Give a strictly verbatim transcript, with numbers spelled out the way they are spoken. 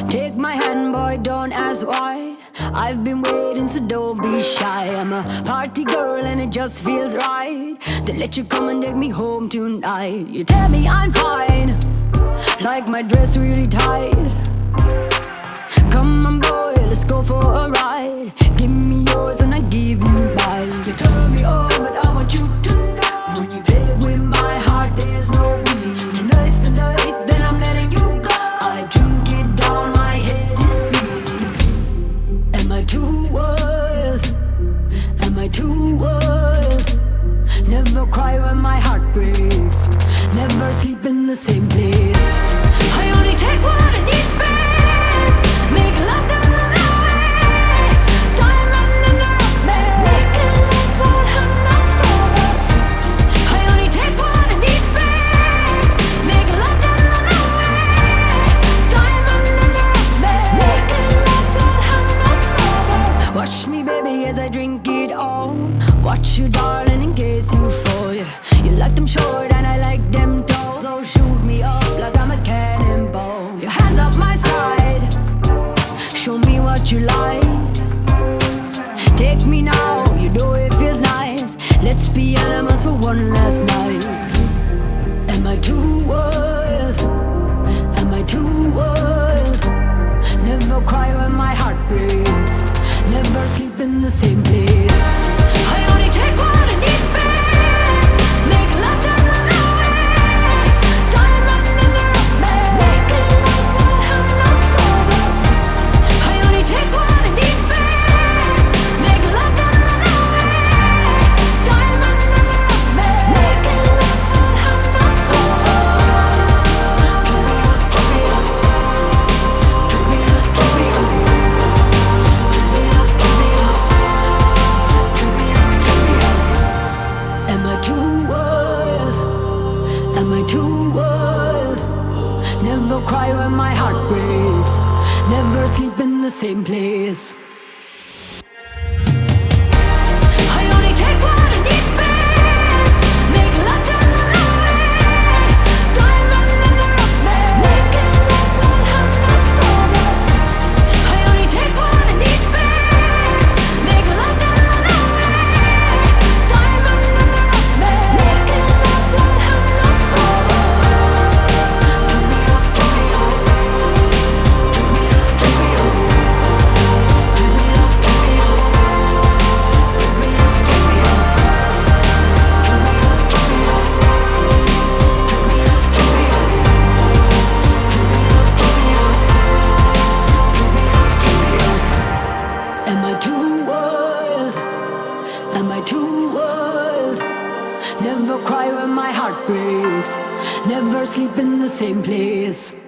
Take my hand, boy, don't ask why. I've been waiting, so don't be shy. I'm a party girl and it just feels right to let you come and take me home tonight. You tell me I'm fine, like my dress really tight. Come on, boy, let's go for a ride. Give me yours and I give you mine. You turn me on, but I want you to know, when you play with my heart, there's no winning. Tonight's the night, then I'm letting you go. I drink it down, my head is spinning. Am I too wild? Am I too wild? Never cry when my heart breaks. Never sleep in the same place. I only take what I need, babe. Make love down on the way. Time running out of me. Making love while I'm not sober. I only take what I need, babe. Make love down on the way. Time running out of me. Making love while I'm not sober. Watch me, baby, as I drink it all. Watch you, darling, in case you fall. Yeah. You like them short and I like them tall. So shoot me up like I'm a cannonball. Your hands up my side, show me what you like. Take me now, you know it feels nice. Let's be animals for one last night. Am I too wild? Am I too wild? Never cry when my heart breaks. Never sleep in the same place. I only take what I need, babe. Make love down on the way. Time running out of me. Making love while I'm not sober. I only take what I need, babe. Make love down on the way. Time running out of me. Making love while I'm not sober. Drop me up, drop me up. Drop me up, drop me up. Drop me up, drop me up. Drop me up, drop me up. Am I too wild? Am I too wild? Never cry when my heart breaks. Never sleep in the same place. I only take what I need, babe. Make love down on the way. Time running out of me. Making love while I'm not sober. I only take what I need, babe. Make love down on the way. Time running out of me. Making love while I'm not sober. Drop me up, drop me up. Drop me up, drop me up. Drop me up, drop me up. Drop me up, drop me up. Drop me up, drop me up. Drop me up, drop me up. Drop me up, drop me up. Drop me up, drop me up. Am I too wild? Am I too wild? Never cry when my heart breaks. Never sleep in the same place.